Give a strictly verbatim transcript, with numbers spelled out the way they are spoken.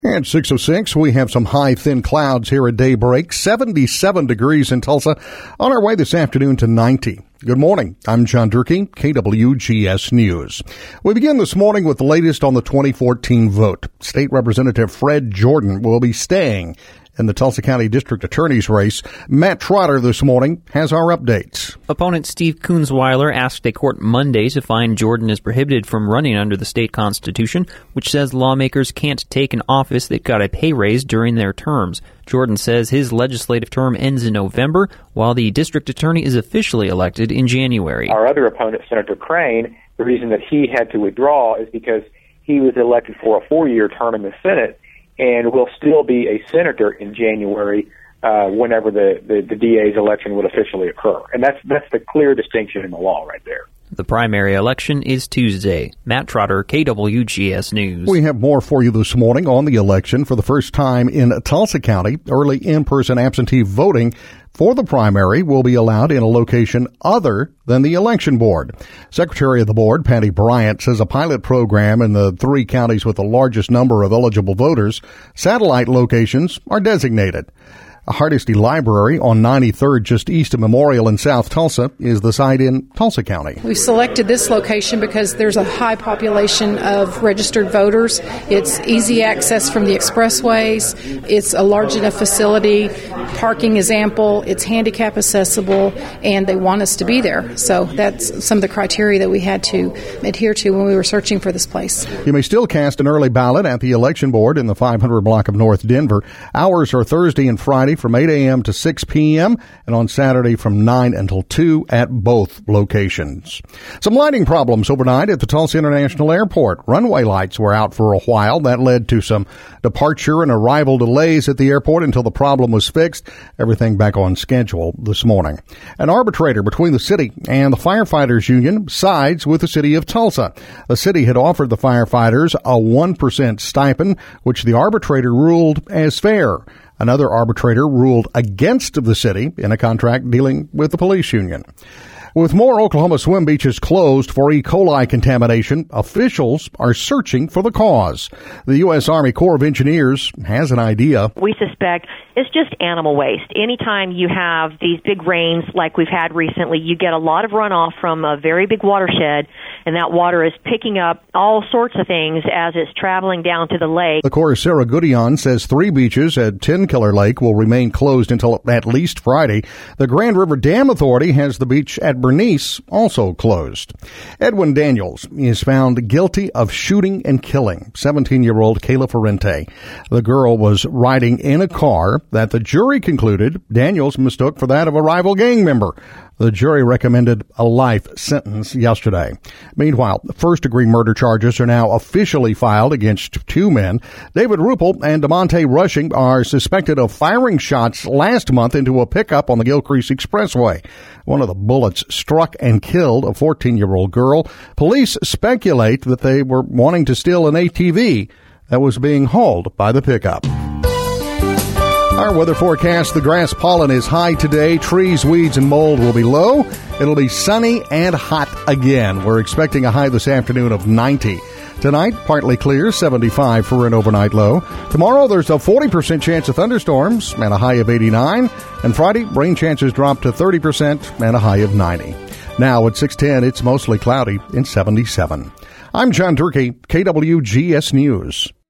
At six oh six, we have some high, thin clouds here at daybreak, seventy-seven degrees in Tulsa, on our way this afternoon to ninety. Good morning. I'm John Durkee, K W G S News. We begin this morning with the latest on the twenty fourteen vote. State Representative Fred Jordan will be staying in the Tulsa County District Attorney's race. Matt Trotter this morning has our updates. Opponent Steve Kunzweiler asked a court Monday to find Jordan is prohibited from running under the state constitution, which says lawmakers can't take an office that got a pay raise during their terms. Jordan says his legislative term ends in November, while the district attorney is officially elected in January. Our other opponent, Senator Crane, the reason that he had to withdraw is because he was elected for a four-year term in the Senate and will still be a senator in January uh, whenever the, the, the D A's election would officially occur. And that's that's the clear distinction in the law right there. The primary election is Tuesday. Matt Trotter, K W G S News. We have more for you this morning on the election. For the first time in Tulsa County, early in-person absentee voting for the primary will be allowed in a location other than the election board. Secretary of the board, Patty Bryant, says a pilot program in the three counties with the largest number of eligible voters, satellite locations, are designated. Hardesty Library on ninety-third, just east of Memorial in South Tulsa, is the site in Tulsa County. We selected this location because there's a high population of registered voters. It's easy access from the expressways. It's a large enough facility. Parking is ample. It's handicap accessible, and they want us to be there. So that's some of the criteria that we had to adhere to when we were searching for this place. You may still cast an early ballot at the election board in the five hundred block of North Denver. Hours are Thursday and Friday from eight a.m. to six p.m. and on Saturday from nine until two at both locations. Some lighting problems overnight at the Tulsa International Airport. Runway lights were out for a while. That led to some departure and arrival delays at the airport until the problem was fixed. Everything back on schedule this morning. An arbitrator between the city and the firefighters union sides with the city of Tulsa. The city had offered the firefighters a one percent stipend, which the arbitrator ruled as fair. Another arbitrator ruled against the city in a contract dealing with the police union. With more Oklahoma swim beaches closed for E. coli contamination, officials are searching for the cause. The U S. Army Corps of Engineers has an idea. We suspect it's just animal waste. Anytime you have these big rains like we've had recently, you get a lot of runoff from a very big watershed, and that water is picking up all sorts of things as it's traveling down to the lake. The Corps' Sarah Goodion says three beaches at Ten Killer Lake will remain closed until at least Friday. The Grand River Dam Authority has the beach at Bernice also closed. Edwin Daniels is found guilty of shooting and killing seventeen-year-old Kayla Ferrante. The girl was riding in a car that the jury concluded Daniels mistook for that of a rival gang member. The jury recommended a life sentence yesterday. Meanwhile, first-degree murder charges are now officially filed against two men. David Ruppel and DeMonte Rushing are suspected of firing shots last month into a pickup on the Gilcrease Expressway. One of the bullets struck and killed a fourteen-year-old girl. Police speculate that they were wanting to steal an A T V that was being hauled by the pickup. Our weather forecast, the grass pollen is high today. Trees, weeds, and mold will be low. It'll be sunny and hot again. We're expecting a high this afternoon of ninety. Tonight, partly clear, seventy-five for an overnight low. Tomorrow, there's a forty percent chance of thunderstorms and a high of eighty-nine. And Friday, rain chances drop to thirty percent and a high of ninety. Now at six ten, it's mostly cloudy in seventy-seven. I'm John Durkee, K W G S News.